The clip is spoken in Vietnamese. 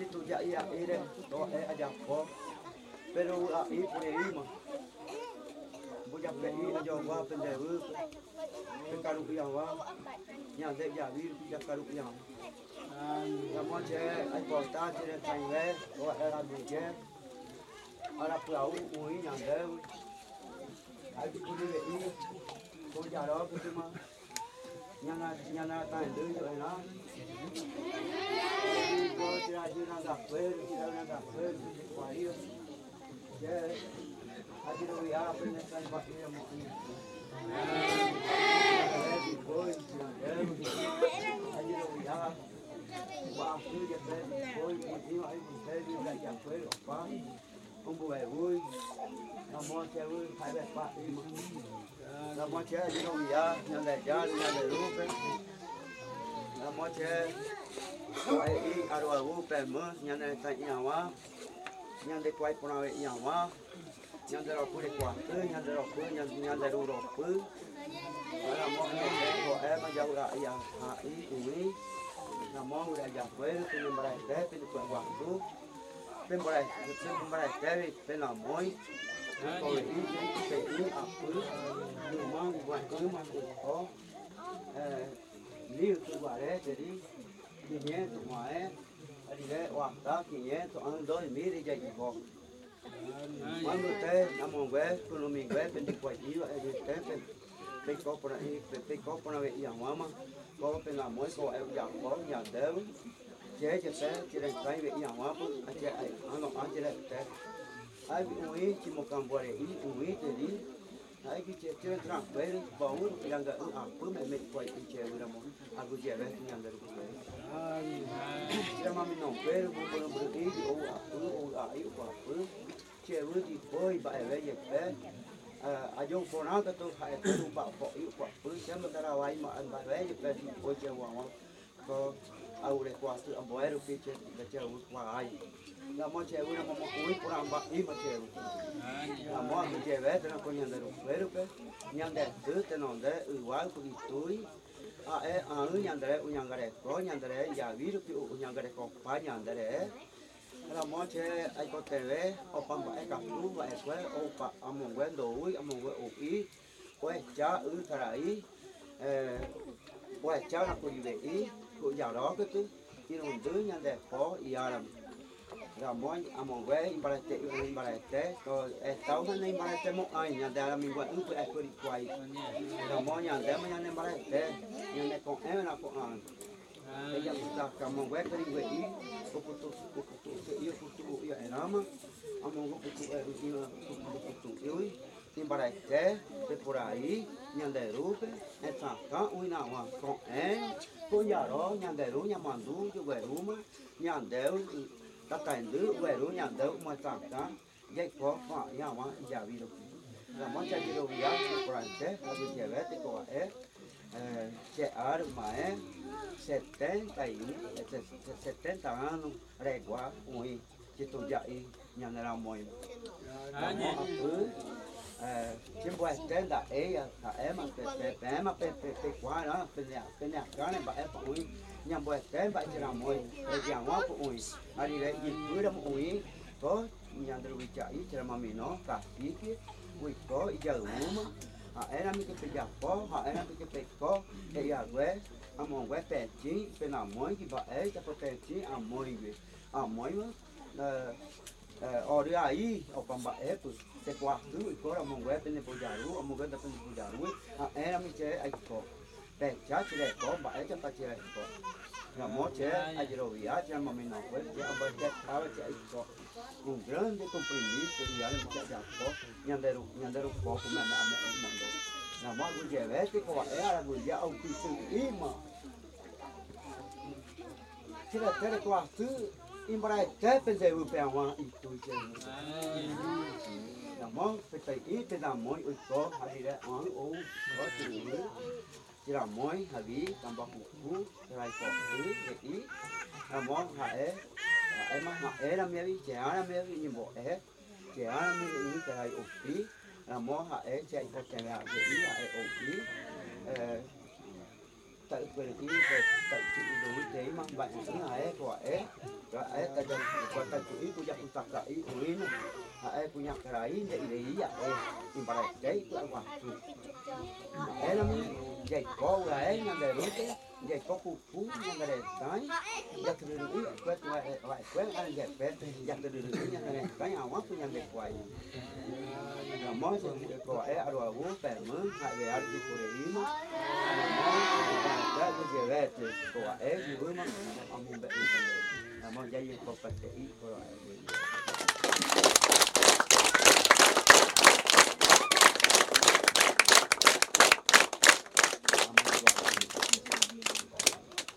tu ya ia ire to aja ko pero i por aí mano voy a pedir a yo va a aprender que caro que va ya de ya vir ya caro que la moche hay portar tiene trainway o era de que ahora pues aún ya de hay que poner ahí con ya đó cái mà nhà na tại đây rồi nó có ra chưa đang gặp quê đang gặp quê ngoài đi chứ ai đi đâu ya bên này cái bắt đi một đi đi coi ai đi đâu ya ba cứ vậy đấy coi đi mà đi đi lại gặp quê rồi quá không vui vui làm món chơi vui phải đẹp quá đi mà làm món chơi đi đâu ya nhà này ya nhà này luôn đấy làm món chơi quay đi ăn đồ uống bèn mơ nhà này tại nhà quá nhà này quay qua này nhà quá nhà nàyเราพูดกว่าnhà nàyเราพูดnhà nàyรู้เราพูดlàm món này của em mà giàu lại ya hạ ý tuổi làm món người giàu với cái mình bài tết cái quần quần túเป็นอะไรเป็นหน่อม้อยก็เลยอีเป็นอีอับปื้อดูมั่งวันปื้อมันอุดเขาลิ้วตัวอะไรจะดีที่เนี้ยตัวหมายอันนี้เลยว่าตาที่เนี้ยตัวอันโดยมีได้ใจอีกพอมันดูเต้น้ำมันเว้คุณลุงมีเว้เป็นดีกว่าอีว่าไอ้เต้เป็นก็ปนอีเป็นก็ปนอะไรอย่างว่ามั้งก็เป็นหน่อม้อยก็ไอ้อย่างก็อย่างเดิมchế cho té chỉ để cái việc nhà hóa cũng anh chị anh ngọc anh chỉ để té ai bị uống chỉ một cầm bò để ý uống thì đi ai cái chế chơi rằng với bảo yang gak apa memang kuat chế vừa mau aku chế về yang dari kuat chỉ mà mình nông về bukan berarti apa apa chế vừa thì coi bài về gì thế ajo phone cái tôi phải tôi bảo bỏ yếu quả cứ chế mình ta vay mà anh bài về gì về thì coi chế hoàng có au le kwa tu amboero piche da che u kwa ai la mo che una mo kui por amba I ma che la mo mi che ve te na ko nyanda ru vero pe nyanda tu te non de u wa ku I tui a u nyanda re u nyanga re ko nyanda re ya vi ru pi u nyanga re ko pa nyanda re la mo che ai ko te ve o pa ba e ka tu va e kwa o pa among we do u among we o I we cha u thara I we cha na ko I ve I của giàu đó cái thứ chỉ là mình tưới nhân đẹp có giờ là món ăn quế in bà tệ rồi tao hắn in bà tệ một ai nhà đây là mình quay ứng với đi quay là món nhà đây mà nhà này bà tệ nhà này còn em là còn ăn bây giờ chúng ta cầm món quế cái đi về ý có cái yêu vậy đó mà ăn cái yêu thì bà đại thế thì por ahí nhận đề rú cái sản cá uy nào mà còn cô nhà đó nhận đề rú nhà màn rú cho về rú mà nhận đều ta cảnh rú về rú nhận đều mà sản cá dạy có phải nhà mà giả vi đâu là món chay gì đâu giá por ahí thế là bây giờ bé thì có sẽ ở được mà sẽ tên tài sẽ tên tàng rẻ quá ui chỉ tôi dạy nhận là mồi chim bò tên là em mà quá đó bên nhà cái này bà em phải nhằm bò tên vậy chỉ làm mồi để giảng hóa của ui ở đây là dịch cứ đâm ui có nhà đầu bị chạy chỉ là mà mình nó cả tí kia ui có giờ uống mà em làm cái giờ có họ em làm cái có cái giờ quế mong quế bè chí bên nào mồi thì bà ấy cho có bè chí mồi gì mồi ở aí ao pamba te quarto e fora mongue pene pojaru a mongue da pene pojaru era mi che ai ko te cha che ko ba e cha pa che ko na mo che ai ro via cha ma mi no ko ya ba che ta che ai ko un grande compromesso di ale mi cha ko nyandero ko ko na me mando na mo gu je ve ko era gu ya au ti su ima che la tere quarto Imbrai té pensei o pé uma e tu já na mão pensei e te dá mãe o só ali é ou o tu chỉ là mãe ali tambah buku cerai kopi e na mão em mà là mẹ trẻ là mẹ như bộ trẻ là mẹ như cerai opi na mão chạy có chạy là opi tại vì tự tự chịu đối thế mà bạn cũng là của rồi ta cho con ta chủ ý của giặc ta cả ý của ý nó punya cái vậy đấy vậy nhưng mà lại cái là quả nó vậy có cái nó để đúng cái vậy có phụ phú nó để cái giặc từ ý quét lại quét ăn giặc quét giặc từ ý như này cái nào quá punya giặc quậy là món gì của rồi bố bè mới lại về ăn của ý nó đó cái về của gì với nó ông bè là món dây có phải ý của